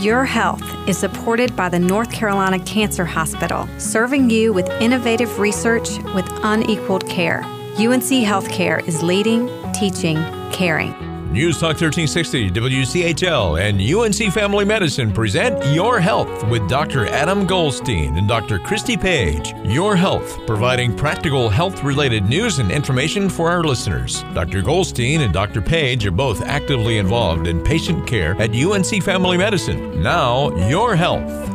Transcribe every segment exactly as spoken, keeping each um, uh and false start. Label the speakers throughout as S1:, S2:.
S1: Your health is supported by the North Carolina Cancer Hospital, serving you with innovative research with unequaled care. U N C Healthcare is leading, teaching, caring.
S2: News Talk thirteen sixty, W C H L, and U N C Family Medicine present Your Health with Doctor Adam Goldstein and Doctor Christy Page. Your Health, providing practical health-related news and information for our listeners. Doctor Goldstein and Doctor Page are both actively involved in patient care at U N C Family Medicine. Now, Your Health.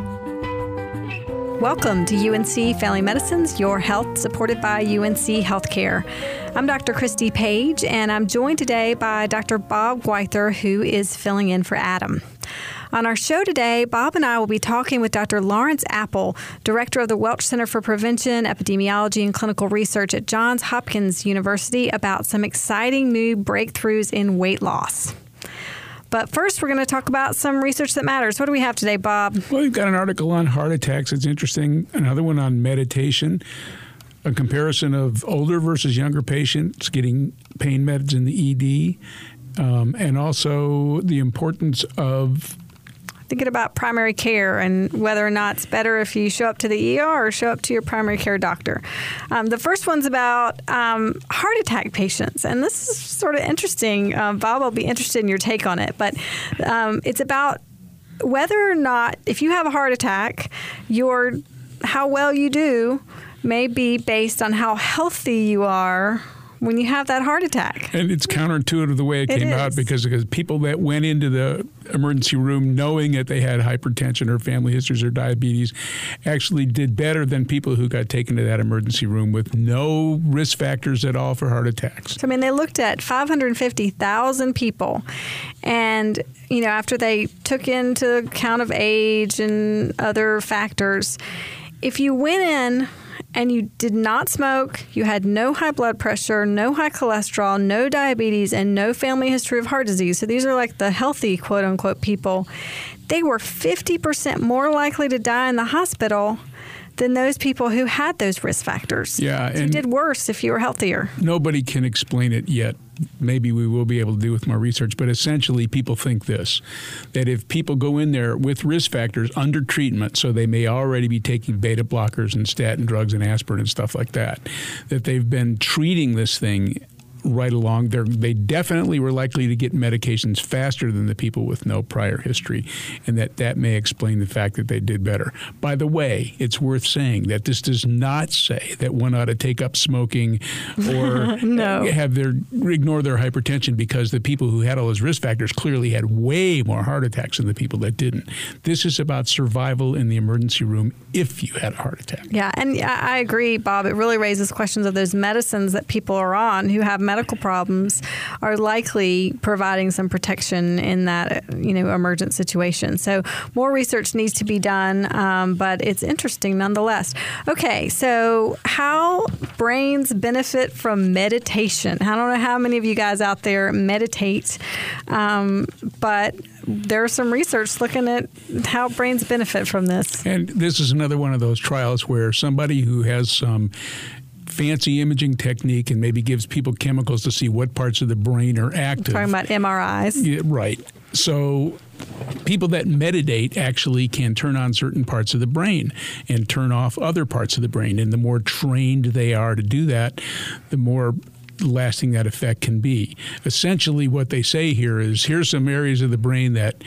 S1: Welcome to U N C Family Medicine's Your Health, supported by U N C Healthcare. I'm Doctor Christy Page, and I'm joined today by Doctor Bob Gweither, who is filling in for Adam. On our show today, Bob and I will be talking with Doctor Lawrence Apple, Director of the Welch Center for Prevention, Epidemiology, and Clinical Research at Johns Hopkins University about some exciting new breakthroughs in weight loss. But first, we're going to talk about some research that matters. What do we have today, Bob?
S3: Well, we've got an article on heart attacks. It's interesting. Another one on meditation. A comparison of older versus younger patients getting pain meds in the E D. Um, and also the importance of
S1: thinking about primary care and whether or not it's better if you show up to the E R or show up to your primary care doctor. Um, the first one's about um, heart attack patients. And this is sort of interesting. Uh, Bob, I'll be interested in your take on it. But um, it's about whether or not, if you have a heart attack, your how well you do may be based on how healthy you are when you have that heart attack.
S3: And it's counterintuitive the way it, it came is. out because, because people that went into the emergency room knowing that they had hypertension or family histories or diabetes actually did better than people who got taken to that emergency room with no risk factors at all for heart attacks.
S1: So, I mean, they looked at five hundred fifty thousand people, and, you know, after they took into account of age and other factors, if you went in and you did not smoke, you had no high blood pressure, no high cholesterol, no diabetes, and no family history of heart disease. So these are like the healthy, quote unquote, people. They were fifty percent more likely to die in the hospital than those people who had those risk factors.
S3: Yeah,
S1: so you did worse if you were healthier.
S3: Nobody can explain it yet. Maybe we will be able to do with more research, but essentially people think this, that if people go in there with risk factors under treatment, so they may already be taking beta blockers and statin drugs and aspirin and stuff like that, that they've been treating this thing right along. They're, they definitely were likely to get medications faster than the people with no prior history, and that that may explain the fact that they did better. By the way, it's worth saying that this does not say that one ought to take up smoking or
S1: no.
S3: have their ignore their hypertension, because the people who had all those risk factors clearly had way more heart attacks than the people that didn't. This is about survival in the emergency room if you had a heart attack.
S1: Yeah, and I agree, Bob. It really raises questions of those medicines that people are on who have medical problems are likely providing some protection in that, you know, emergent situation. So more research needs to be done, um, but it's interesting nonetheless. Okay, so how brains benefit from meditation. I don't know how many of you guys out there meditate, um, but there's some research looking at how brains benefit from this.
S3: And this is another one of those trials where somebody who has some fancy imaging technique and maybe gives people chemicals to see what parts of the brain are active.
S1: We're talking about M R Is.
S3: Yeah, right. So people that meditate actually can turn on certain parts of the brain and turn off other parts of the brain. And the more trained they are to do that, the more lasting that effect can be. Essentially what they say here is, here's some areas of the brain that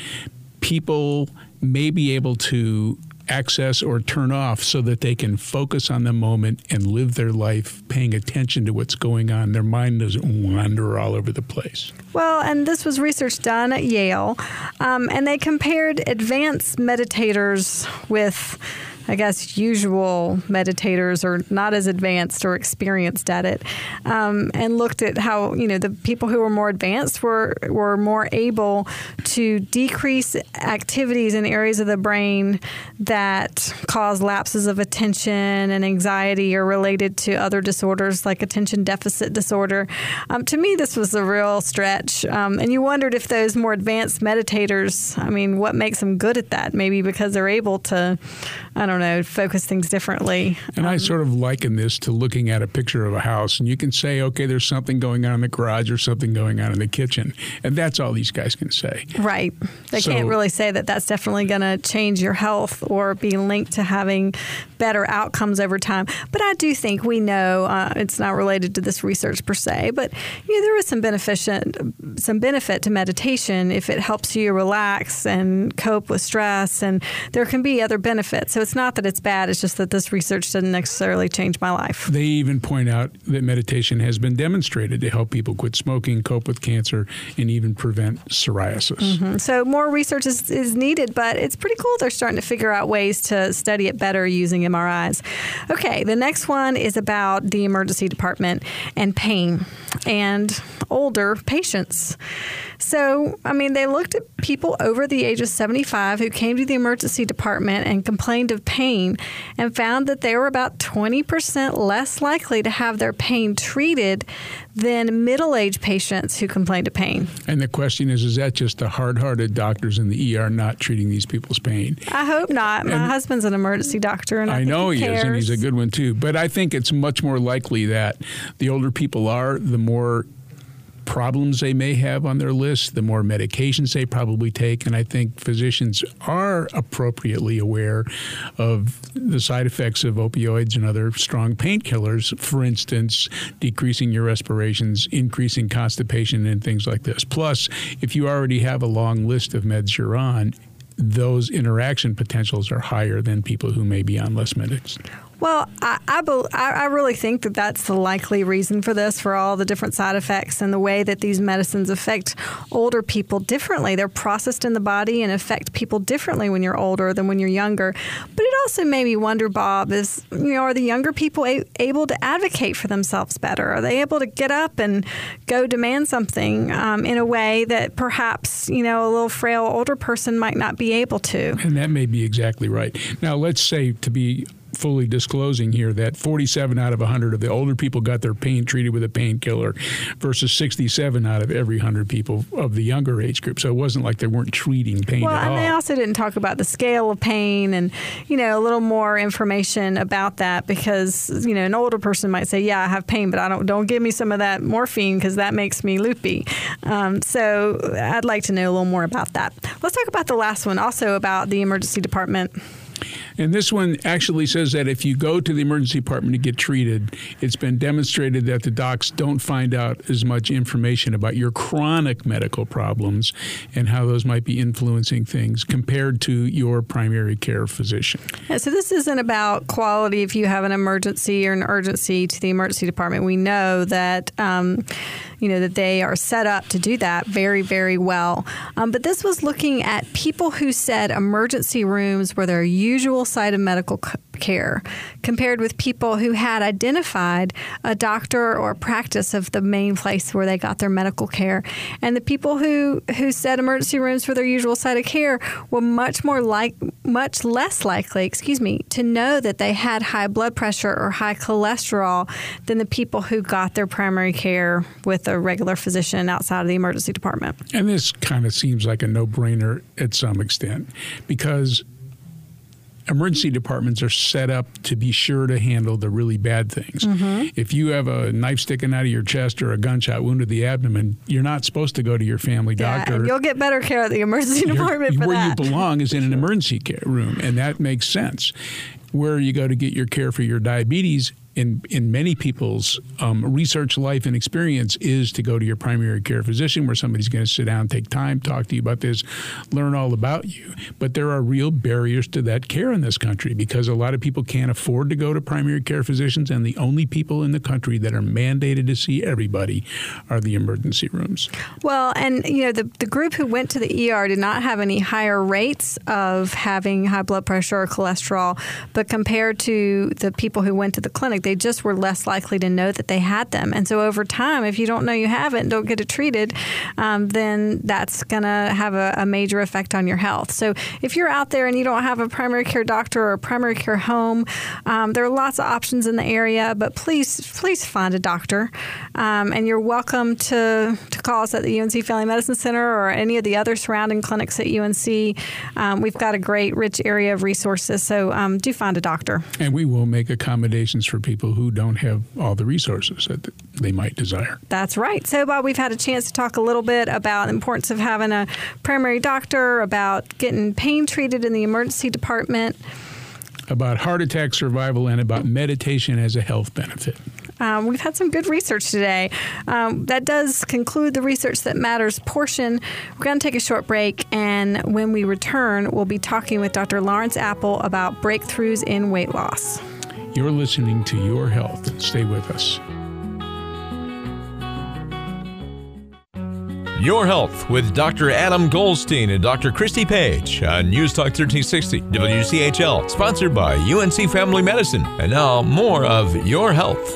S3: people may be able to access or turn off so that they can focus on the moment and live their life paying attention to what's going on. Their mind doesn't wander all over the place.
S1: Well, and this was research done at Yale, um, and they compared advanced meditators with, I guess, usual meditators or not as advanced or experienced at it, um, and looked at how, you know, the people who were more advanced were were more able to decrease activities in areas of the brain that cause lapses of attention and anxiety or related to other disorders like attention deficit disorder. Um, to me, this was a real stretch. Um, and you wondered if those more advanced meditators, I mean, what makes them good at that? Maybe because they're able to, I don't don't know, focus things differently.
S3: And
S1: um,
S3: I sort of liken this to looking at a picture of a house, and you can say, okay, there's something going on in the garage or something going on in the kitchen. And that's all these guys can say.
S1: Right. They
S3: So-
S1: can't really say that that's definitely going to change your health or be linked to having better outcomes over time. But I do think we know, uh, it's not related to this research per se, but you know, there is some benefit, some benefit to meditation if it helps you relax and cope with stress, and there can be other benefits. So it's not that it's bad, it's just that this research didn't necessarily change my life.
S3: They even point out that meditation has been demonstrated to help people quit smoking, cope with cancer, and even prevent psoriasis.
S1: Mm-hmm. So more research is, is needed, but it's pretty cool. They're starting to figure out ways to study it better using M R Is. Okay, the next one is about the emergency department and pain and older patients. So, I mean, they looked at people over the age of seventy-five who came to the emergency department and complained of pain and found that they were about twenty percent less likely to have their pain treated than middle-aged patients who complained of pain.
S3: And the question is, is that just the hard-hearted doctors in the E R not treating these people's pain?
S1: I hope not. My
S3: And
S1: husband's an emergency doctor, and I,
S3: I
S1: think
S3: know
S1: he,
S3: he is, and he's a
S1: cares.
S3: good one too. But I think it's much more likely that the older people are, the more problems they may have on their list, the more medications they probably take. And I think physicians are appropriately aware of the side effects of opioids and other strong painkillers, for instance, decreasing your respirations, increasing constipation, and things like this. Plus, if you already have a long list of meds you're on, those interaction potentials are higher than people who may be on less meds.
S1: Well, I, I, bel- I I really think that that's the likely reason for this, for all the different side effects and the way that these medicines affect older people differently. They're processed in the body and affect people differently when you're older than when you're younger. But it also made me wonder, Bob, is, you know, are the younger people a- able to advocate for themselves better? Are they able to get up and go demand something um, in a way that perhaps, you know, a little frail older person might not be able to?
S3: And that may be exactly right. Now, let's say, to be fully disclosing here, that forty-seven out of one hundred of the older people got their pain treated with a painkiller versus sixty-seven out of every one hundred people of the younger age group. So it wasn't like they weren't treating pain
S1: Well,
S3: at
S1: and
S3: all.
S1: they also didn't talk about the scale of pain and, you know, a little more information about that, because, you know, an older person might say, yeah, I have pain, but I don't, don't give me some of that morphine because that makes me loopy. Um, so I'd like to know a little more about that. Let's talk about the last one, also about the emergency department.
S3: And this one actually says that if you go to the emergency department to get treated, it's been demonstrated that the docs don't find out as much information about your chronic medical problems and how those might be influencing things compared to your primary care physician.
S1: Yeah, so this isn't about quality. If you have an emergency or an urgency to the emergency department, we know that um, you know that they are set up to do that very, very well. Um, but this was looking at people who said emergency rooms were their usual site of medical c- care, compared with people who had identified a doctor or practice of the main place where they got their medical care. And the people who, who said emergency rooms were their usual site of care were much more like, much less likely, excuse me, to know that they had high blood pressure or high cholesterol than the people who got their primary care with a regular physician outside of the emergency department.
S3: And this kind of seems like a no-brainer at some extent, because emergency departments are set up to be sure to handle the really bad things. Mm-hmm. If you have a knife sticking out of your chest or a gunshot wound to the abdomen, you're not supposed to go to your family
S1: Yeah,
S3: doctor.
S1: and you'll get better care at the emergency department for
S3: where
S1: that.
S3: you belong is in an emergency care room, and that makes sense. Where you go to get your care for your diabetes, in in many people's um, research life and experience, is to go to your primary care physician, where somebody's going to sit down, take time, talk to you about this, learn all about you. But there are real barriers to that care in this country, because a lot of people can't afford to go to primary care physicians, and the only people in the country that are mandated to see everybody are the emergency rooms.
S1: Well, and, you know, the, the group who went to the E R did not have any higher rates of having high blood pressure or cholesterol, but compared to the people who went to the clinic, like they just were less likely to know that they had them. And so over time, if you don't know you have it and don't get it treated, um, then that's going to have a, a major effect on your health. So if you're out there and you don't have a primary care doctor or a primary care home, um, there are lots of options in the area, but please, please find a doctor. Um, and you're welcome to, to call us at the U N C Family Medicine Center or any of the other surrounding clinics at U N C. Um, we've got a great, rich area of resources, so um, do find a doctor.
S3: And we will make accommodations for people who don't have all the resources that they might desire.
S1: That's right. So, Bob, we've had a chance to talk a little bit about the importance of having a primary doctor, about getting pain treated in the emergency department,
S3: about heart attack survival, and about meditation as a health benefit.
S1: Um, we've had some good research today. Um, that does conclude the Research That Matters portion. We're going to take a short break, and when we return, we'll be talking with Doctor Lawrence Apple about breakthroughs in weight loss.
S3: You're listening to Your Health. Stay with us.
S2: Your Health with Doctor Adam Goldstein and Doctor Christy Page on News Talk thirteen sixty W C H L, sponsored by U N C Family Medicine. And now, more of Your Health.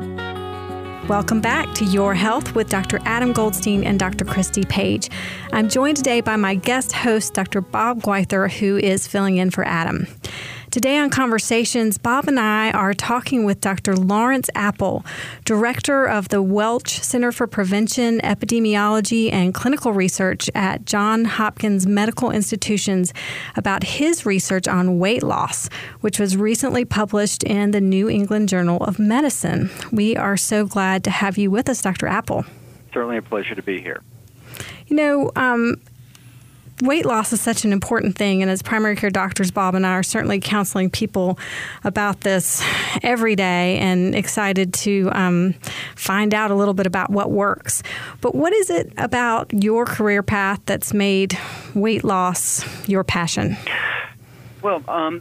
S1: Welcome back to Your Health with Doctor Adam Goldstein and Doctor Christy Page. I'm joined today by my guest host, Doctor Bob Gweither, who is filling in for Adam. Today on Conversations, Bob and I are talking with Doctor Lawrence Apple, Director of the Welch Center for Prevention, Epidemiology, and Clinical Research at Johns Hopkins Medical Institutions, about his research on weight loss, which was recently published in the New England Journal of Medicine. We are so glad to have you with us, Doctor Apple.
S4: Certainly a pleasure to be here.
S1: You know, um, weight loss is such an important thing, and as primary care doctors, Bob and I are certainly counseling people about this every day and excited to um, find out a little bit about what works. But what is it about your career path that's made weight loss your passion?
S4: Well, um,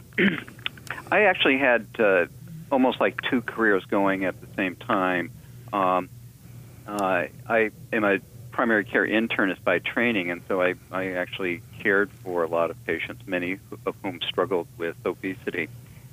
S4: I actually had uh, almost like two careers going at the same time. Um, uh, I am a primary care internist by training, and so I, I actually cared for a lot of patients, many of whom struggled with obesity.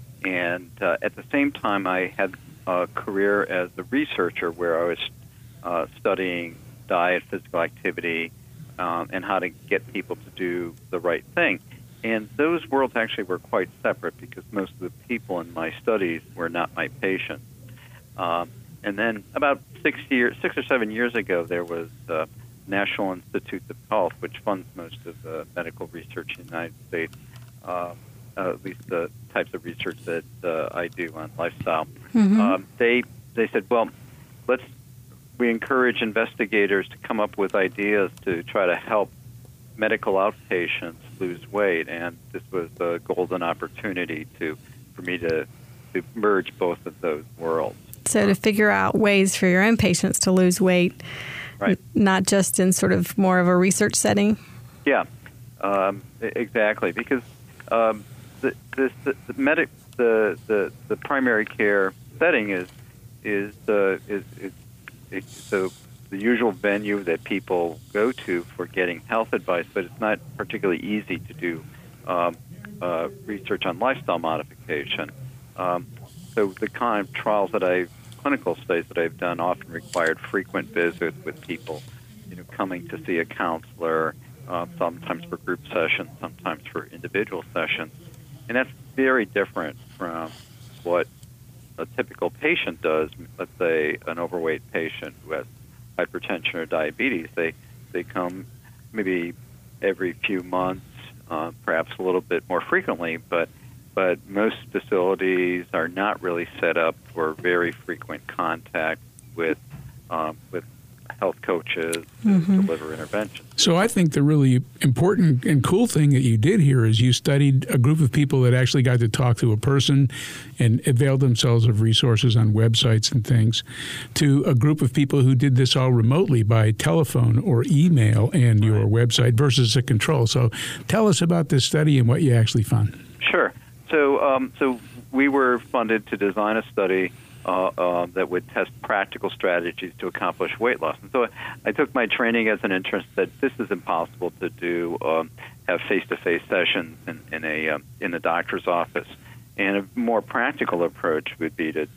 S4: And uh, at the same time, I had a career as a researcher where I was uh, studying diet, physical activity, um, and how to get people to do the right thing. And those worlds actually were quite separate because most of the people in my studies were not my patients. Um, And then about six years, six or seven years ago, there was the National Institutes of Health, which funds most of the medical research in the United States, uh, uh, at least the types of research that uh, I do on lifestyle. Mm-hmm. Um, they they said, well, let's we encourage investigators to come up with ideas to try to help medical outpatients lose weight, and this was a golden opportunity to for me to to merge both of those worlds.
S1: So to figure out ways for your own patients to lose weight,
S4: right?
S1: Not just in sort of more of a research setting.
S4: Yeah, um, exactly. Because um, the, the, the, the medic the, the the primary care setting is is uh, is, is, is the the usual venue that people go to for getting health advice, but it's not particularly easy to do um, uh, research on lifestyle modification. Um, so the kind of trials that I've clinical studies that I've done often required frequent visits with people, you know, coming to see a counselor, uh, sometimes for group sessions, sometimes for individual sessions. And that's very different from what a typical patient does. Let's say an overweight patient who has hypertension or diabetes. They, they come maybe every few months, uh, perhaps a little bit more frequently, but But most facilities are not really set up for very frequent contact with um, with health coaches
S1: mm-hmm.
S4: to deliver interventions.
S3: So I think the really important and cool thing that you did here is you studied a group of people that actually got to talk to a person and availed themselves of resources on websites and things, to a group of people who did this all remotely by telephone or email and your
S4: right.
S3: website versus a control. So tell us about this study and what you actually found.
S4: Sure. So, um, so we were funded to design a study uh, uh, that would test practical strategies to accomplish weight loss. And so, I took my training as an internist that this is impossible to do. Um, have face-to-face sessions in, in a um, in the doctor's office, and a more practical approach would be to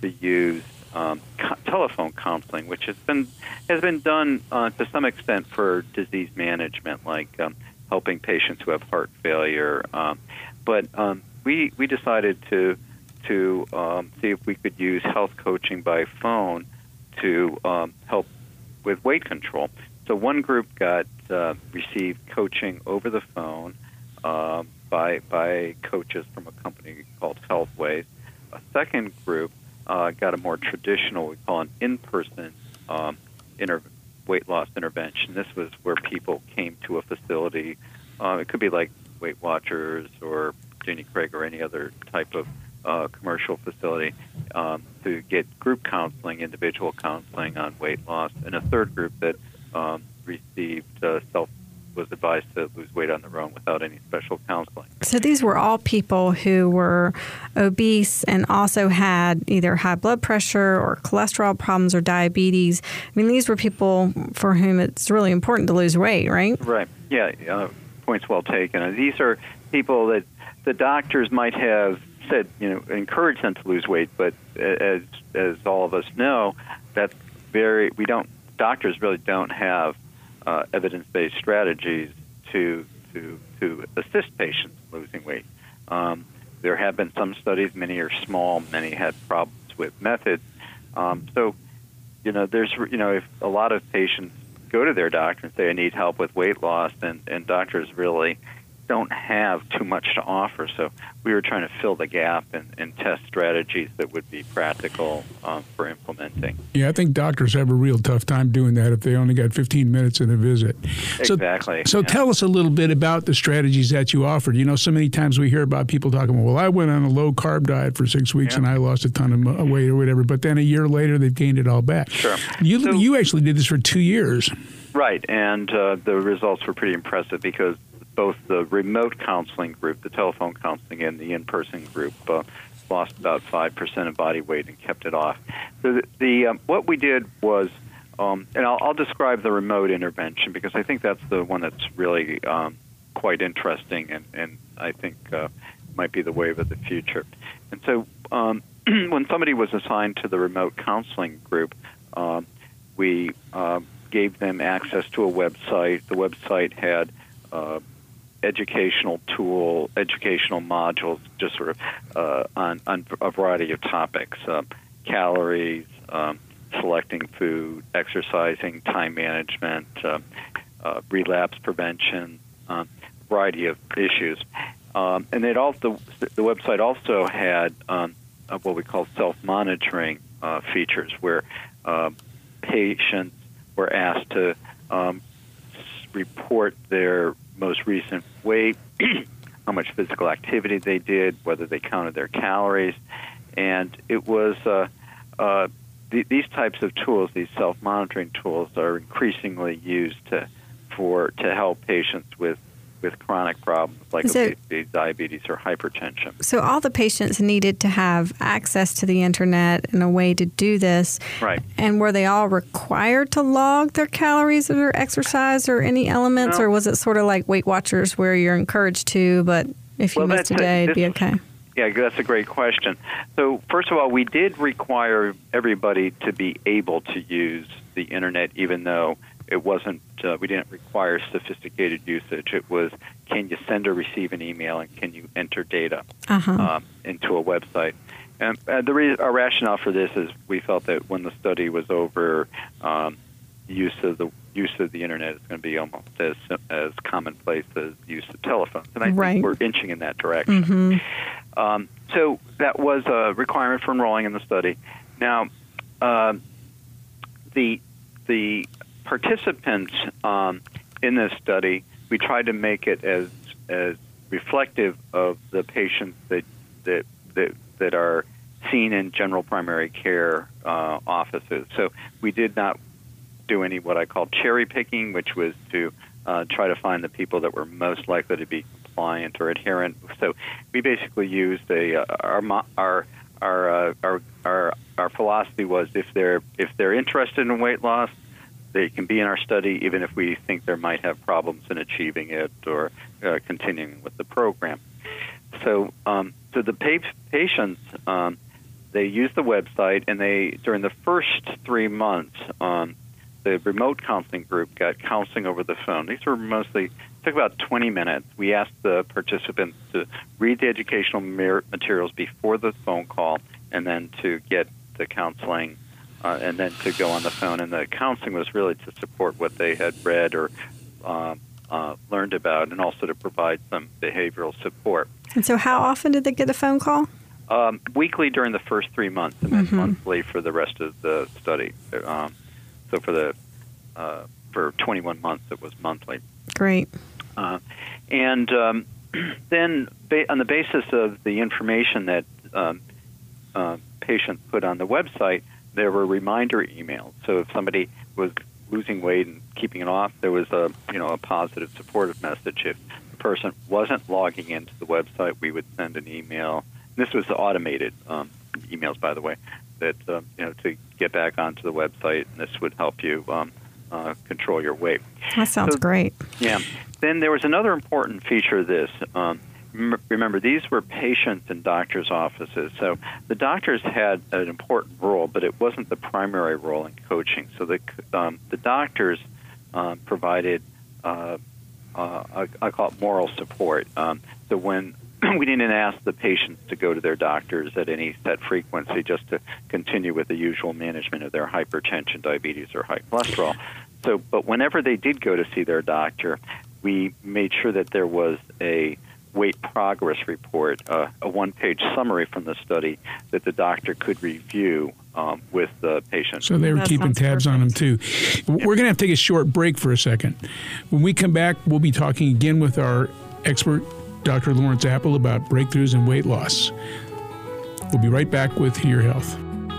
S4: to use um, co- telephone counseling, which has been has been done uh, to some extent for disease management, like um, helping patients who have heart failure. Um, but um, we we decided to to um, see if we could use health coaching by phone to um, help with weight control. So one group got uh, received coaching over the phone uh, by by coaches from a company called Healthways. A second group uh, got a more traditional, we call an in-person um, inter- weight loss intervention. This was where people came to a facility. Uh, it could be like Weight Watchers or Jenny Craig or any other type of uh, commercial facility um, to get group counseling, individual counseling on weight loss, and a third group that um, received uh, self was advised to lose weight on their own without any special counseling.
S1: So these were all people who were obese and also had either high blood pressure or cholesterol problems or diabetes. I mean, these were people for whom it's really important to lose weight, right?
S4: Right. Yeah. Uh, points well taken. And these are people that the doctors might have said, you know, encouraged them to lose weight, but as as all of us know, that's very we don't doctors really don't have Uh, evidence-based strategies to to to assist patients in losing weight. Um, there have been some studies; many are small, many had problems with methods. Um, so, you know, there's you know, if a lot of patients go to their doctor and say, "I need help with weight loss," and and doctors really don't have too much to offer. So we were trying to fill the gap and, and test strategies that would be practical um, for implementing.
S3: Yeah, I think doctors have a real tough time doing that if they only got fifteen minutes in a visit.
S4: Exactly.
S3: So, so
S4: yeah.
S3: tell us a little bit about the strategies that you offered. You know, so many times we hear about people talking, well, I went on a low-carb diet for six weeks yeah. and I lost a ton of weight or whatever, but then a year later they've gained it all back.
S4: Sure.
S3: You,
S4: so,
S3: you actually did this for two years.
S4: Right, and uh, the results were pretty impressive because both the remote counseling group, the telephone counseling, and the in-person group uh, lost about five percent of body weight and kept it off. So the, the um, what we did was, um, and I'll, I'll describe the remote intervention because I think that's the one that's really um, quite interesting and, and I think uh, might be the wave of the future. And so um, when somebody was assigned to the remote counseling group, um, we uh, gave them access to a website. The website had uh, educational tool, educational modules, just sort of uh, on, on a variety of topics, uh, calories, um, selecting food, exercising, time management, uh, uh, relapse prevention, uh, variety of issues. Um, and it also, the website also had um, what we call self-monitoring uh, features where uh, patients were asked to um, report their most recent weight, how much physical activity they did, whether they counted their calories. And it was uh, uh, th- these types of tools, these self-monitoring tools, are increasingly used to for to help patients with with chronic problems like
S1: so,
S4: obesity, diabetes, or hypertension.
S1: So all the patients needed to have access to the internet and a way to do this.
S4: Right.
S1: And were they all required to log their calories or their exercise or any elements,
S4: no.
S1: or was it sort of like Weight Watchers where you're encouraged to, but if you
S4: well,
S1: missed a day, it'd be okay?
S4: Yeah, that's a great question. So first of all, we did require everybody to be able to use the internet, even though it wasn't, uh, we didn't require sophisticated usage. It was, can you send or receive an email, and can you enter data
S1: uh-huh.
S4: um, into a website? And uh, the re- our rationale for this is we felt that when the study was over, um, use of the use of the internet is going to be almost as as commonplace as use of telephones, and I
S1: right.
S4: think we're inching in that direction.
S1: Mm-hmm.
S4: Um, so that was a requirement for enrolling in the study. Now, uh, the the participants um, in this study, we tried to make it as as reflective of the patients that that that, that are seen in general primary care uh, offices. So we did not do any what I call cherry picking, which was to uh, try to find the people that were most likely to be compliant or adherent. So we basically used a uh, our our our, uh, our our our philosophy was if they're if they're interested in weight loss, they can be in our study, even if we think there might have problems in achieving it or uh, continuing with the program. So, um, so the pa- patients um, they used the website, and they during the first three months, um, the remote counseling group got counseling over the phone. These were mostly took about twenty minutes. We asked the participants to read the educational materials before the phone call, and then to get the counseling, uh, and then to go on the phone. And the counseling was really to support what they had read or uh, uh, learned about, and also to provide some behavioral support.
S1: And so how often did they get a phone call?
S4: Um, weekly during the first three months, and then
S1: Mm-hmm.
S4: monthly for the rest of the study. Um, so for the uh, for twenty-one months, it was monthly.
S1: Great.
S4: Uh, and um, then ba- on the basis of the information that um, uh, patients put on the website, there were reminder emails. So if somebody was losing weight and keeping it off, there was a you know a positive supportive message. If the person wasn't logging into the website, we would send an email. And this was automated um, emails, by the way, that uh, you know to get back onto the website, and this would help you um, uh, control your weight.
S1: That sounds
S4: So-
S1: great.
S4: Yeah. Then there was another important feature of this. Um, rem- remember, these were patients in doctors' offices. So the doctors had an important role, but it wasn't the primary role in coaching. So the um, the doctors uh, provided, uh, uh, I, I call it moral support. Um, so when we didn't ask the patients to go to their doctors at any set frequency, just to continue with the usual management of their hypertension, diabetes, or high cholesterol. So, but whenever they did go to see their doctor, we made sure that there was a weight progress report, uh, a one-page summary from the study that the doctor could review um, with the patient.
S3: So they were
S1: That
S3: keeping
S1: sounds
S3: tabs on them too. We're going to have to take a short break for a second. When we come back, we'll be talking again with our expert, Doctor Lawrence Apple, about breakthroughs in weight loss. We'll be right back with Your Health.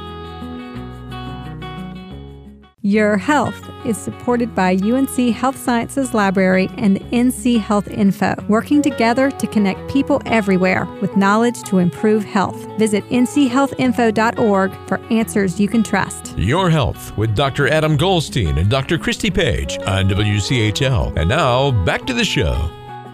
S1: Your Health is supported by U N C Health Sciences Library and N C Health Info, working together to connect people everywhere with knowledge to improve health. Visit N C health info dot org for answers you can trust.
S2: Your Health with Doctor Adam Goldstein and Doctor Christy Page on W C H L. And now, back to the show.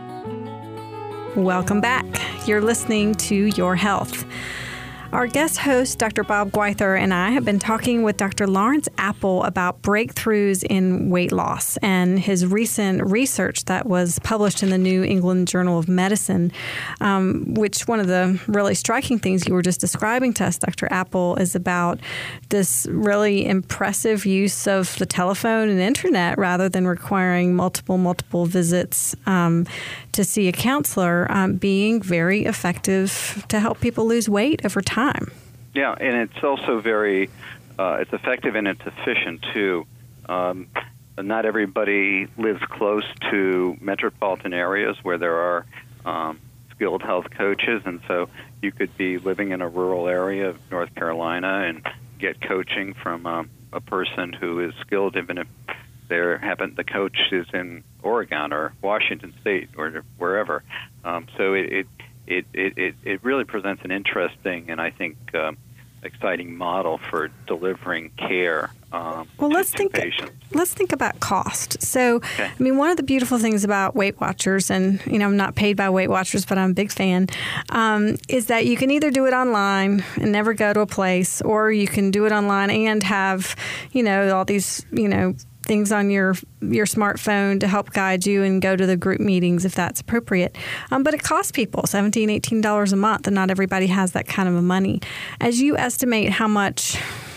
S1: Welcome back. You're listening to Your Health. Our guest host, Doctor Bob Gweither, and I have been talking with Doctor Lawrence Apple about breakthroughs in weight loss and his recent research that was published in the New England Journal of Medicine, um, which one of the really striking things you were just describing to us, Doctor Apple, is about this really impressive use of the telephone and internet rather than requiring multiple, multiple visits um, to see a counselor, um, being very effective to help people lose weight over time. Time.
S4: Yeah, and it's also very, uh, it's effective and it's efficient too. Um, not everybody lives close to metropolitan areas where there are um, skilled health coaches, and so you could be living in a rural area of North Carolina and get coaching from um, a person who is skilled, even if there happen the coach is in Oregon or Washington State or wherever. Um, so it, it It, it, it really presents an interesting and I think um, exciting model for delivering care um,
S1: well,
S4: to,
S1: let's
S4: to
S1: think,
S4: patients.
S1: Let's think about cost. So,
S4: Okay.
S1: I mean, one of the beautiful things about Weight Watchers, and, you know, I'm not paid by Weight Watchers, but I'm a big fan, um, is that you can either do it online and never go to a place, or you can do it online and have, you know, all these, you know, things on your your smartphone to help guide you and go to the group meetings if that's appropriate. Um, but it costs people seventeen dollars, eighteen dollars a month, and not everybody has that kind of money. As you estimate how much,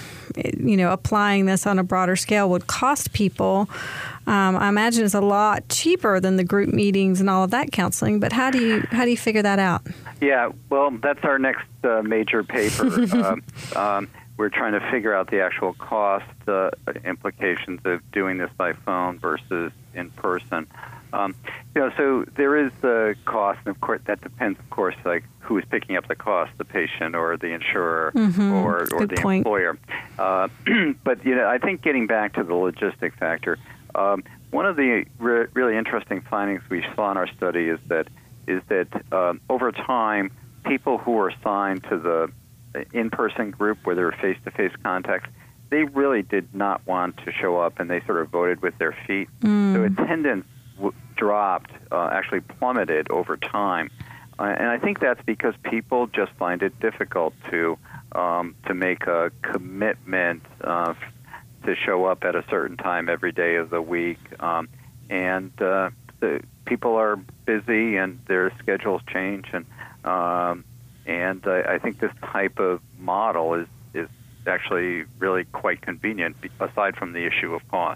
S1: you know, applying this on a broader scale would cost people, um, I imagine it's a lot cheaper than the group meetings and all of that counseling. But how do you how do you figure that out?
S4: Yeah, well, that's our next uh, major paper. uh, um, We're trying to figure out the actual cost uh, implications of doing this by phone versus in person. Um, you know, so there is the cost, and of course that depends, of course, like who is picking up the cost, the patient or the insurer
S1: Mm-hmm.
S4: or, or
S1: Good
S4: the
S1: point.
S4: employer. Uh, but you know, I think getting back to the logistic factor, um, one of the re- really interesting findings we saw in our study is that is that um, over time, people who are assigned to the in-person group where there were face-to-face contacts, they really did not want to show up, and they sort of voted with their feet.
S1: Mm.
S4: So attendance w- dropped, uh, actually plummeted over time. Uh, and I think that's because people just find it difficult to um, to make a commitment uh, to show up at a certain time every day of the week. Um, and uh, the people are busy and their schedules change. And um, and I, I think this type of model is, is actually really quite convenient, aside from the issue of cost.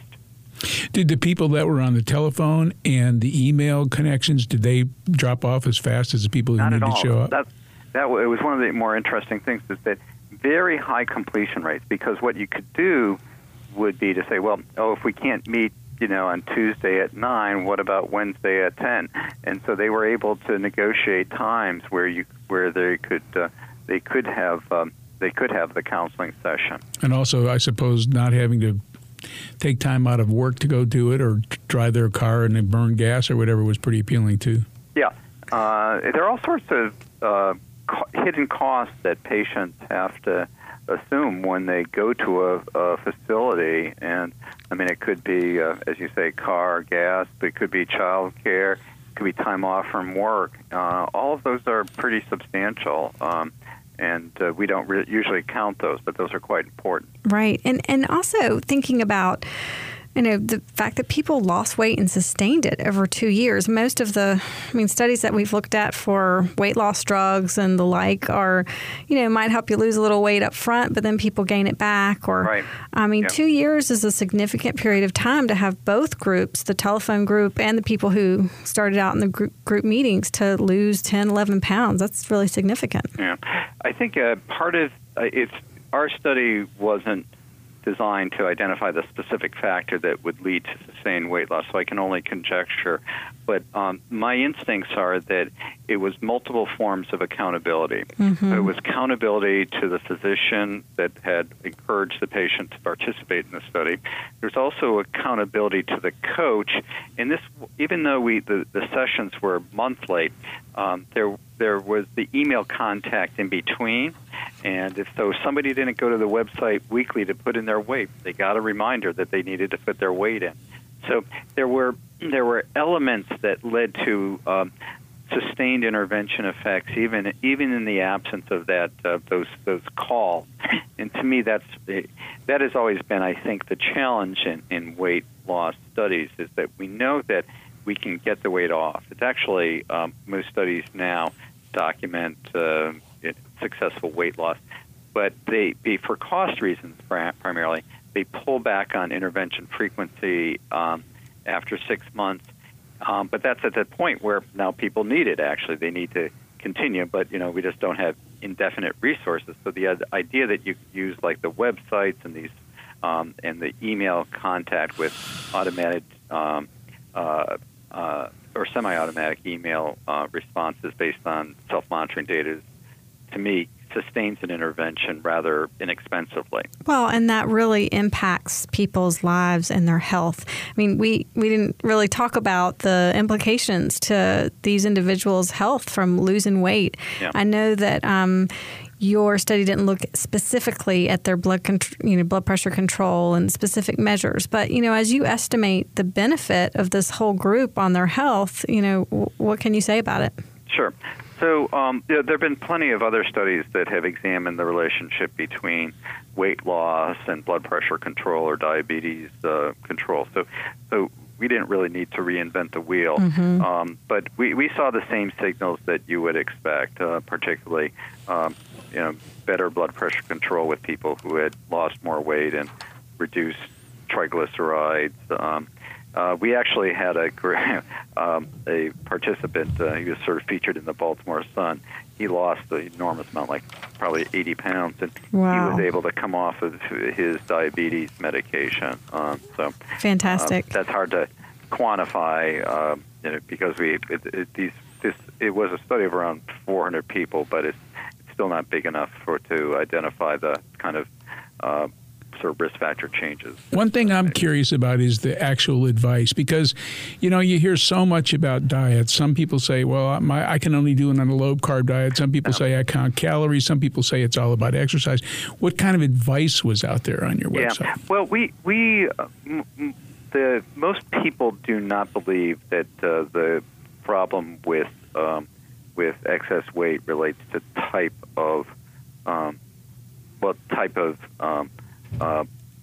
S3: Did the people that were on the telephone and the email connections, did they drop off as fast as the people who
S4: Not
S3: needed
S4: at all.
S3: to show up?
S4: That, that it was one of the more interesting things is that very high completion rates, because what you could do would be to say, well, oh, if we can't meet, you know, on Tuesday at nine, what about Wednesday at ten? And so they were able to negotiate times where you where they could uh, they could have um, they could have the counseling session.
S3: And also, I suppose, not having to take time out of work to go do it or drive their car and then burn gas or whatever was pretty appealing too.
S4: Yeah. Uh, there are all sorts of uh, co- hidden costs that patients have to assume when they go to a, a facility. And, I mean, it could be, uh, as you say, car, gas, but it could be child care, it could be time off from work. Uh, all of those are pretty substantial. Um, And uh, we don't re- usually count those, but those are quite important.
S1: Right. And and also thinking about, you know, the fact that people lost weight and sustained it over two years. Most of the, I mean, studies that we've looked at for weight loss drugs and the like are, you know, might help you lose a little weight up front, but then people gain it back. Or,
S4: right.
S1: I mean,
S4: yeah.
S1: two years is a significant period of time to have both groups, the telephone group and the people who started out in the group, group meetings, to lose ten, eleven pounds. That's really significant.
S4: Yeah. I think uh, part of uh, it's our study wasn't designed to identify the specific factor that would lead to sustained weight loss, so I can only conjecture. But um, my instincts are that it was multiple forms of accountability.
S1: Mm-hmm.
S4: So it was accountability to the physician that had encouraged the patient to participate in the study. There's also accountability to the coach. And this, even though we the, the sessions were monthly, um, there there was the email contact in between. And if so, somebody didn't go to the website weekly to put in their weight, they got a reminder that they needed to put their weight in. So there were there were elements that led to um, sustained intervention effects, even even in the absence of that uh, those those calls. And to me, that's that has always been, I think, the challenge in, in weight loss studies, is that we know that we can get the weight off. It's actually um, most studies now document uh, it, successful weight loss, but they, they for cost reasons primarily, they pull back on intervention frequency um, after six months. Um, but that's at the point where now people need it. Actually, they need to continue, but you know we just don't have indefinite resources. So the idea that you use like the websites and these um, and the email contact with automated um, uh, uh, or semi-automatic email uh, responses based on self-monitoring data is, to me, sustains an intervention rather inexpensively.
S1: Well, and that really impacts people's lives and their health. I mean, we, we didn't really talk about the implications to these individuals' health from losing weight.
S4: Yeah.
S1: I know that um, your study didn't look specifically at their blood, con- you know, blood pressure control and specific measures, but you know, as you estimate the benefit of this whole group on their health, you know, w- what can you say about it?
S4: Sure. So um, yeah, there have been plenty of other studies that have examined the relationship between weight loss and blood pressure control or diabetes uh, control. So, so we didn't really need to reinvent the wheel, mm-hmm. um, but we, we saw the same signals that you would expect, uh, particularly um, you know, better blood pressure control with people who had lost more weight and reduced triglycerides. Um, Uh, we actually had a um, a participant. Uh, he was sort of featured in the Baltimore Sun. He lost an enormous amount, like probably eighty pounds, and
S1: wow.
S4: he was able to come off of his diabetes medication. Um, so
S1: fantastic.
S4: Uh, that's hard to quantify uh, you know, because we it, it, these this it was a study of around four hundred people, but it's, it's still not big enough for to identify the kind of uh, sort of risk factor changes.
S3: One thing I'm curious about is the actual advice, because, you know, you hear so much about diets. Some people say, well, my, I can only do it on a low-carb diet. Some people say I count calories. Some people say it's all about exercise. What kind of advice was out there on your website?
S4: Yeah. Well, we, we uh, m- the most people do not believe that uh, the problem with um, with excess weight relates to type of um, well, type of um, uh,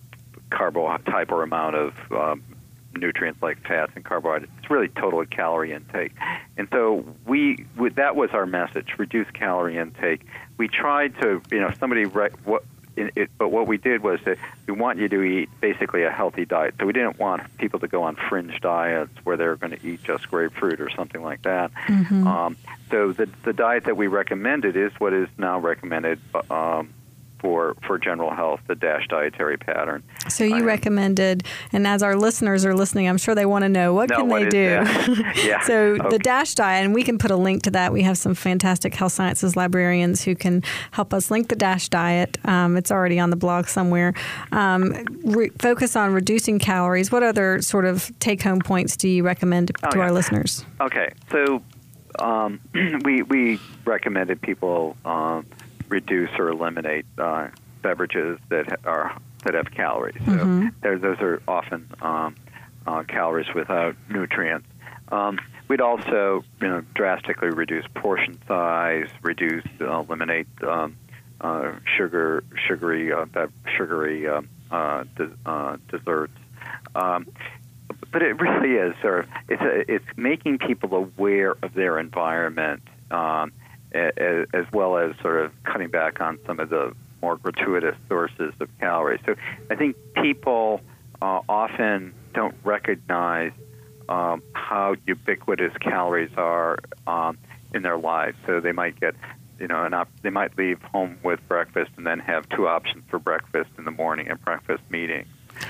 S4: carbo type or amount of um, nutrients like fats and carbohydrates. It's really total calorie intake. And so we, we that was our message: reduce calorie intake. We tried to, you know, somebody re- what. In it, but what we did was that we want you to eat basically a healthy diet. So we didn't want people to go on fringe diets where they're going to eat just grapefruit or something like that. Mm-hmm. Um, so the the diet that we recommended is what is now recommended um, for for general health, the DASH dietary pattern.
S1: So you um, recommended, and as our listeners are listening, I'm sure they want to know, what
S4: no,
S1: can
S4: what
S1: they do?
S4: yeah.
S1: So
S4: okay.
S1: the DASH diet, and we can put a link to that. We have some fantastic health sciences librarians who can help us link the DASH diet. Um, it's already on the blog somewhere. Um, re- focus on reducing calories. What other sort of take-home points do you recommend
S4: oh,
S1: to
S4: yeah.
S1: our listeners?
S4: Okay, so um, we we recommended people um, reduce or eliminate uh, beverages that are that have calories. So mm-hmm. those are often um, uh, calories without nutrients. Um, we'd also, you know, drastically reduce portion size, reduce, uh, eliminate um, uh, sugar, sugary, uh, sugary um, uh, de- uh, desserts. Um, but it really is sort of it's a, it's making people aware of their environment. Um, As, as well as sort of cutting back on some of the more gratuitous sources of calories. So I think people uh, often don't recognize um, how ubiquitous calories are um, in their lives. So they might get, you know, an op- they might leave home with breakfast and then have two options for breakfast in the morning at breakfast meetings.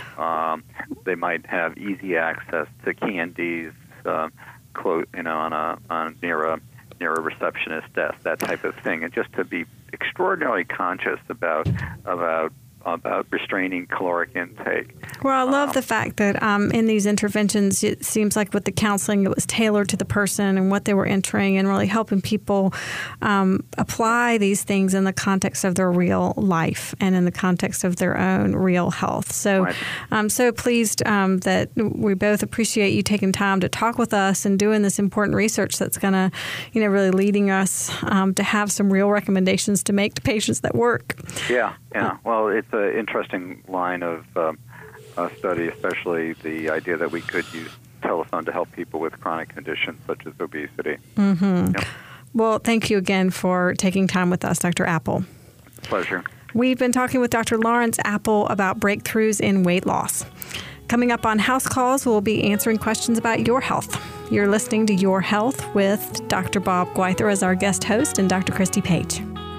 S4: Um, they might have easy access to candies, uh, clo- you know, on a on near a near a receptionist desk, that type of thing, and just to be extraordinarily conscious about about about restraining caloric intake.
S1: Well, I love
S4: um,
S1: the fact that um, in these interventions, it seems like with the counseling, it was tailored to the person and what they were entering, and really helping people um, apply these things in the context of their real life and in the context of their own real health. So
S4: right.
S1: I'm so pleased um, that we both appreciate you taking time to talk with us and doing this important research that's going to, you know, really leading us um, to have some real recommendations to make to patients that work.
S4: Yeah, yeah. Well, it's an interesting line of um, uh, study, especially the idea that we could use telephone to help people with chronic conditions such as obesity.
S1: Mm-hmm.
S4: Yep.
S1: Well, thank you again for taking time with us, Doctor Apple.
S4: Pleasure.
S1: We've been talking with Doctor Lawrence Apple about breakthroughs in weight loss. Coming up on House Calls, we'll be answering questions about your health. You're listening to Your Health with Doctor Bob Gweither as our guest host and Doctor Christy Page.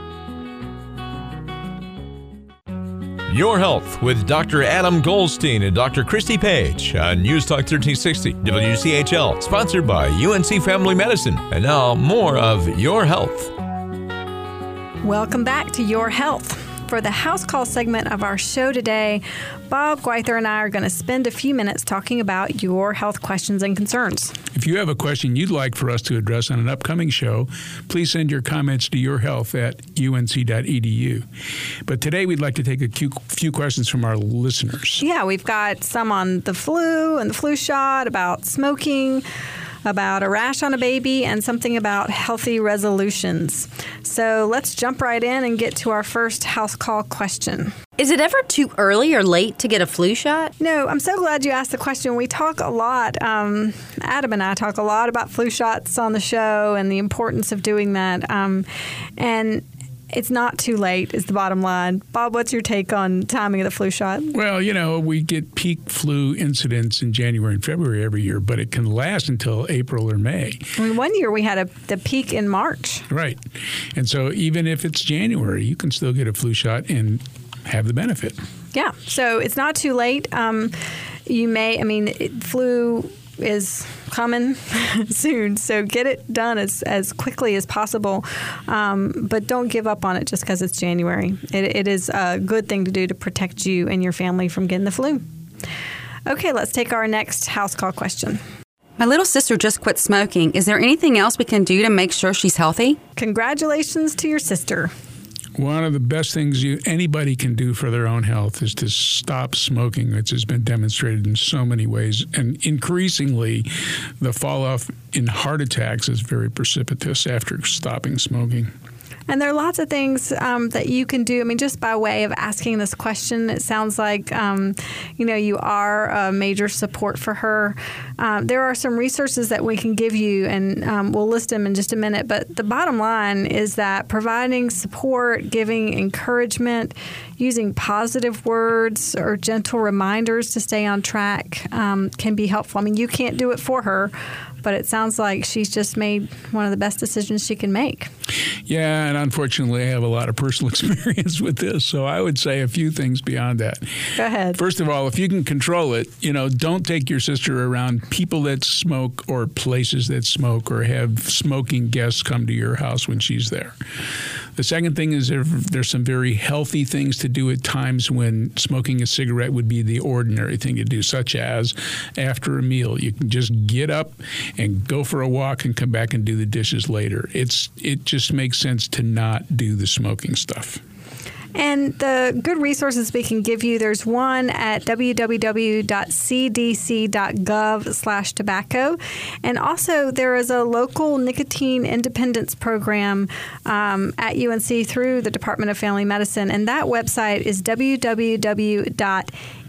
S2: Your Health with Doctor Adam Goldstein and Doctor Christy Page on News Talk thirteen sixty W C H L, sponsored by U N C Family Medicine. And now, more of Your Health.
S1: Welcome back to Your Health. For the House Call segment of our show today, Bob Gweither and I are going to spend a few minutes talking about your health questions and concerns.
S3: If you have a question you'd like for us to address on an upcoming show, please send your comments to yourhealth at U N C dot E D U. But today we'd like to take a few questions from our listeners.
S1: Yeah, we've got some on the flu and the flu shot, about smoking, about a rash on a baby, and something about healthy resolutions. So let's jump right in and get to our first house call question.
S5: Is it ever too early or late to get a flu shot?
S1: No, I'm so glad you asked the question. We talk a lot, um, Adam and I talk a lot about flu shots on the show and the importance of doing that. Um, and it's not too late is the bottom line. Bob, what's your take on timing of the flu shot?
S3: Well, you know, we get peak flu incidents in January and February every year, but it can last until April or May.
S1: I mean, one year we had a the peak in March.
S3: Right. And so even if it's January, you can still get a flu shot and have the benefit.
S1: Yeah. So it's not too late. Um, you may, I mean, it, flu is coming soon, so get it done as, as quickly as possible, um, but don't give up on it just because it's January. It, it is a good thing to do to protect you and your family from getting the flu. Okay, let's take our next house call question.
S5: My little sister just quit smoking. Is there anything else we can do to make sure she's healthy?
S1: Congratulations to your sister.
S3: One of the best things you anybody can do for their own health is to stop smoking, which has been demonstrated in so many ways. And increasingly, the fall off in heart attacks is very precipitous after stopping smoking.
S1: And there are lots of things um, that you can do. I mean, just by way of asking this question, it sounds like, um, you know, you are a major support for her. Um, there are some resources that we can give you, and um, we'll list them in just a minute. But the bottom line is that providing support, giving encouragement, using positive words or gentle reminders to stay on track um, can be helpful. I mean, you can't do it for her, but it sounds like she's just made one of the best decisions she can make.
S3: Yeah, and unfortunately, I have a lot of personal experience with this, so I would say a few things beyond that.
S1: Go ahead.
S3: First of all, if you can control it, you know, don't take your sister around people that smoke or places that smoke or have smoking guests come to your house when she's there. The second thing is there, there's some very healthy things to do at times when smoking a cigarette would be the ordinary thing to do, such as after a meal. You can just get up and go for a walk and come back and do the dishes later. It's It just makes sense to not do the smoking stuff.
S1: And the good resources we can give you, there's one at w w w dot c d c dot gov slash tobacco. And also there is a local nicotine independence program um, at U N C through the Department of Family Medicine. And that website is w w w dot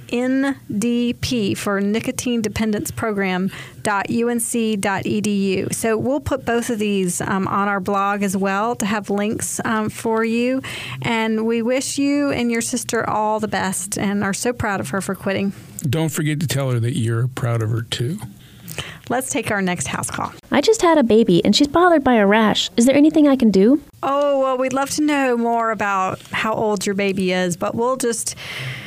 S1: N D P for Nicotine Dependence Program dot U N C dot E D U. So we'll put both of these um, on our blog as well to have links um, for you. And we wish you and your sister all the best and are so proud of her for quitting.
S3: Don't forget to tell her that you're proud of her too.
S1: Let's take our next house call.
S6: I just had a baby and she's bothered by a rash. Is there anything I can do?
S1: Oh, well, we'd love to know more about how old your baby is, but we'll just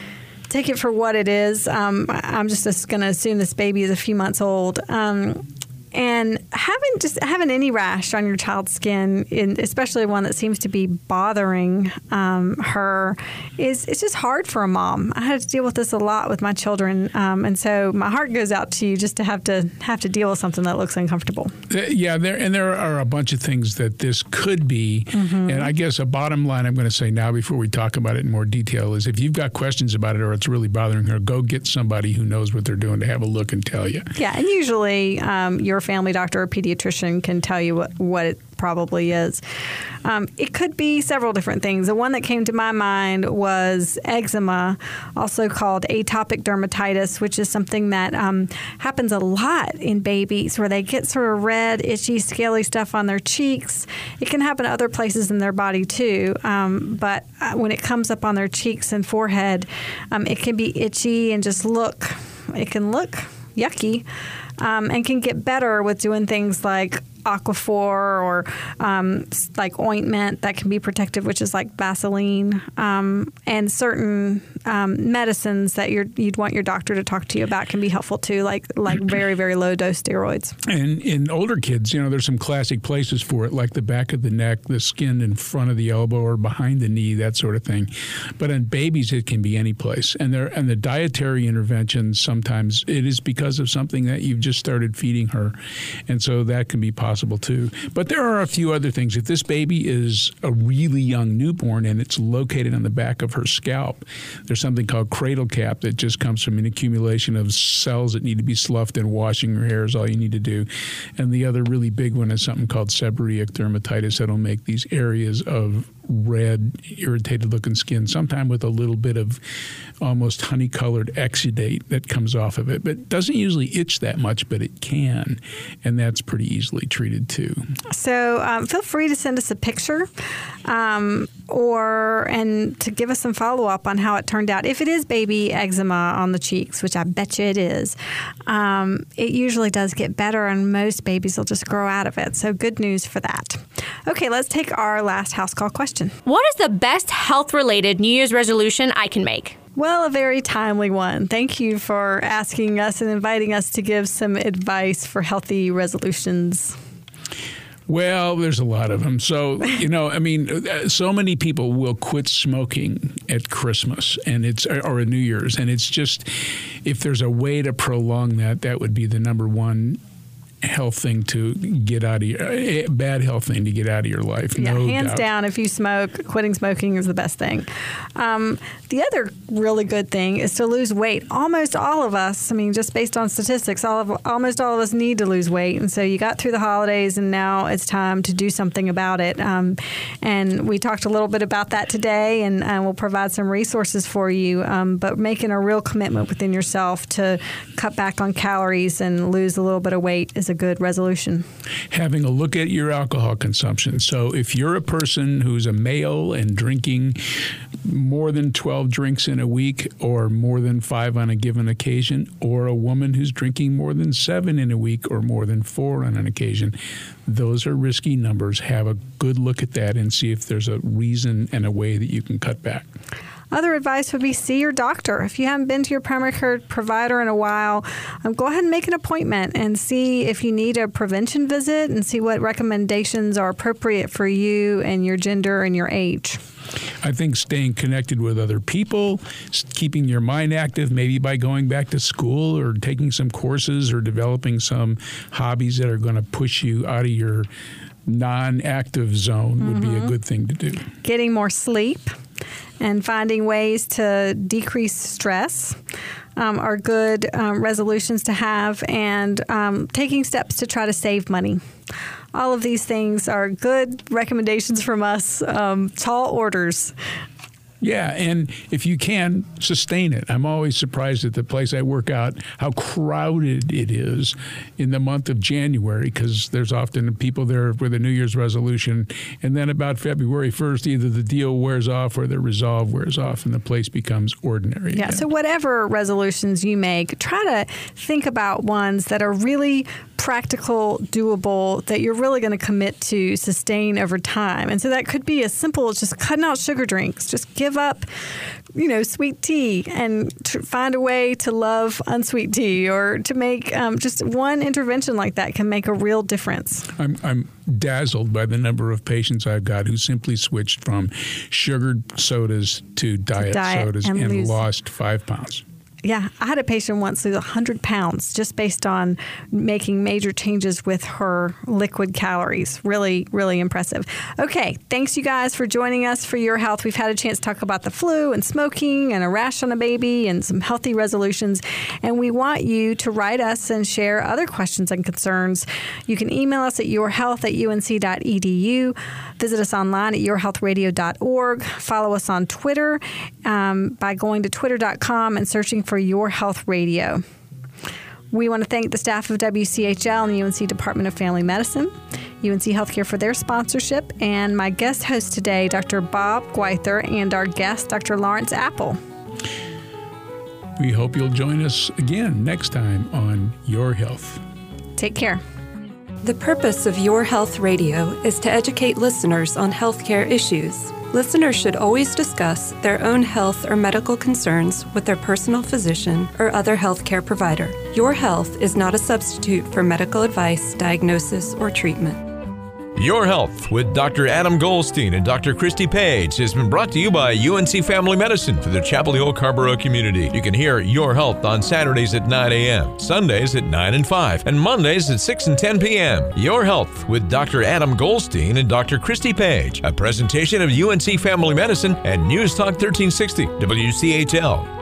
S1: take it for what it is. Um, I'm just, just going to assume this baby is a few months old. Um, and having just having any rash on your child's skin, in, especially one that seems to be bothering um, her, is it's just hard for a mom. I had to deal with this a lot with my children, um, and so my heart goes out to you just to have to have to deal with something that looks uncomfortable.
S3: Yeah, there and there are a bunch of things that this could be, mm-hmm. and I guess a bottom line I'm going to say now before we talk about it in more detail is if you've got questions about it or it's really bothering her, go get somebody who knows what they're doing to have a look and tell you.
S1: Yeah, and usually um, your family doctor or pediatrician can tell you what, what it probably is. Um, it could be several different things. The one that came to my mind was eczema, also called atopic dermatitis, which is something that um, happens a lot in babies where they get sort of red, itchy, scaly stuff on their cheeks. It can happen other places in their body too, um, but uh, when it comes up on their cheeks and forehead, um, it can be itchy and just look, it can look yucky. Um, and can get better with doing things like Aquaphor or um, like ointment that can be protective, which is like Vaseline, um, and certain um, medicines that you're, you'd want your doctor to talk to you about can be helpful too, like like very, very low dose steroids.
S3: And in older kids, you know, there's some classic places for it, like the back of the neck, the skin in front of the elbow or behind the knee, that sort of thing. But in babies, it can be any place. And there and the dietary interventions, sometimes it is because of something that you've just started feeding her. And so that can be possible too. But there are a few other things. If this baby is a really young newborn and it's located on the back of her scalp, there's something called cradle cap that just comes from an accumulation of cells that need to be sloughed, and washing her hair is all you need to do. And the other really big one is something called seborrheic dermatitis that'll make these areas of red, irritated-looking skin, sometimes with a little bit of almost honey-colored exudate that comes off of it. But it doesn't usually itch that much, but it can, and that's pretty easily treated too.
S1: So um, feel free to send us a picture um, or and to give us some follow-up on how it turned out. If it is baby eczema on the cheeks, which I bet you it is, um, it usually does get better, and most babies will just grow out of it. So good news for that. Okay, let's take our last house call question.
S7: What is the best health-related New Year's resolution I can make?
S1: Well, a very timely one. Thank you for asking us and inviting us to give some advice for healthy resolutions.
S3: Well, there's a lot of them. So, you know, I mean, so many people will quit smoking at Christmas and it's or at New Year's. And it's just, if there's a way to prolong that, that would be the number one health thing to get out of your a bad health thing to get out of your life.
S1: Yeah,
S3: no
S1: hands
S3: doubt.
S1: down, if you smoke, quitting smoking is the best thing. Um, the other really good thing is to lose weight. Almost all of us, I mean, just based on statistics, all of almost all of us need to lose weight. And so you got through the holidays, and now it's time to do something about it. Um, and we talked a little bit about that today, and uh, we'll provide some resources for you. Um, but making a real commitment within yourself to cut back on calories and lose a little bit of weight is a good resolution.
S3: Having a look at your alcohol consumption. So if you're a person who's a male and drinking more than twelve drinks in a week or more than five on a given occasion, or a woman who's drinking more than seven in a week or more than four on an occasion, those are risky numbers. Have a good look at that and see if there's a reason and a way that you can cut back.
S1: Other advice would be see your doctor. If you haven't been to your primary care provider in a while, um, go ahead and make an appointment and see if you need a prevention visit and see what recommendations are appropriate for you and your gender and your age.
S3: I think staying connected with other people, keeping your mind active, maybe by going back to school or taking some courses or developing some hobbies that are going to push you out of your non-active zone would
S1: Mm-hmm.
S3: be a good thing to do.
S1: Getting more sleep and finding ways to decrease stress um, are good um, resolutions to have, and um, taking steps to try to save money. All of these things are good recommendations from us, um, tall orders.
S3: Yeah, and if you can, sustain it. I'm always surprised at the place I work out how crowded it is in the month of January, because there's often people there with a New Year's resolution, and then about February first, either the deal wears off or the resolve wears off, and the place becomes ordinary
S1: Yeah,
S3: again.
S1: so whatever resolutions you make, try to think about ones that are really practical, doable, that you're really going to commit to sustain over time. And so that could be as simple as just cutting out sugar drinks. Just give up, you know, sweet tea and tr- find a way to love unsweet tea, or to make um, just one intervention like that can make a real difference.
S3: I'm, I'm dazzled by the number of patients I've got who simply switched from sugared sodas to diet,
S1: diet
S3: sodas
S1: and
S3: and,
S1: lose-
S3: lost five pounds.
S1: Yeah, I had a patient once lose one hundred pounds just based on making major changes with her liquid calories. Really, really impressive. Okay, thanks you guys for joining us for Your Health. We've had a chance to talk about the flu and smoking and a rash on a baby and some healthy resolutions. And we want you to write us and share other questions and concerns. You can email us at yourhealth at u n c dot e d u. Visit us online at your health radio dot org. Follow us on Twitter um, by going to twitter dot com and searching for Your Health Radio. We want to thank the staff of W C H L and the U N C Department of Family Medicine, U N C Healthcare for their sponsorship, and my guest host today, Doctor Bob Gweither, and our guest, Doctor Lawrence Apple.
S3: We hope you'll join us again next time on Your Health.
S1: Take care.
S8: The purpose of Your Health Radio is to educate listeners on healthcare issues. Listeners should always discuss their own health or medical concerns with their personal physician or other healthcare provider. Your Health is not a substitute for medical advice, diagnosis, or treatment.
S2: Your Health with Doctor Adam Goldstein and Doctor Christy Page has been brought to you by U N C Family Medicine for the Chapel Hill Carrboro community. You can hear Your Health on Saturdays at nine a.m., Sundays at nine and five, and Mondays at six and ten p.m. Your Health with Doctor Adam Goldstein and Doctor Christy Page, a presentation of U N C Family Medicine and News Talk thirteen sixty W C H L.